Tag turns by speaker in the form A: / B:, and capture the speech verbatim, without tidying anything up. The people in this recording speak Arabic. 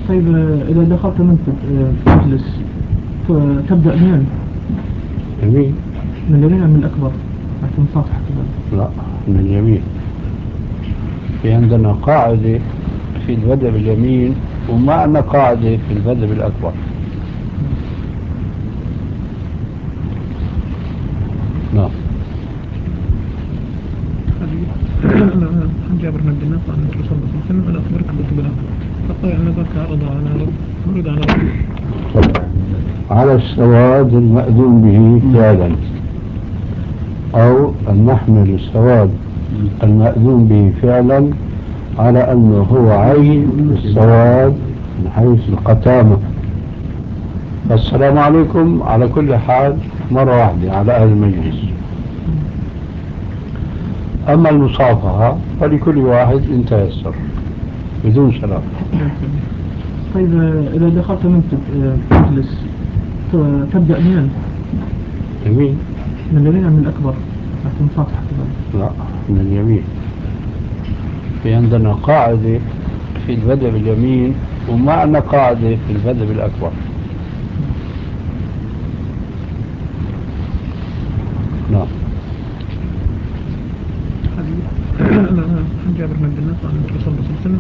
A: طيب آه، إذا دخلت منصب آه، تجلس ت- تبدأ منين؟
B: يمين.
A: من اليمين أم من الأكبر؟ حتى مصافحة كذا.
B: لا، من اليمين. في عندنا قاعدة في البدء باليمين ومعنى قاعدة في البدء بالأكبر. نعم.
A: عن جابر بن عبد الله قال عن الرسول صلى الله عليه وسلم أنا أخبرك بالطبلاء فقال أن ذاك عرض على رب عرض على رب
B: على السواد المأذون به فعلا، أو أن نحمل السواد المأذون به فعلا على أنه هو عين السواد من حيث القتامة. السلام عليكم على كل حال مرة واحدة على أهل المجلس. أما المصافحة فلكل واحد إن تيسر بدون سلام.
A: طيب آه، إذا دخلت منصب آه، تجلس ت- تبدأ منين؟
B: يمين.
A: من اليمين أم من الأكبر؟ حتى مصافحة كذا.
B: لا، من اليمين. في عندنا قاعدة في البدء باليمين ومعنى قاعدة في البدء بالأكبر. نعم.
A: عن جابر بن عبد الله قال عن الرسول صلى الله عليه وسلم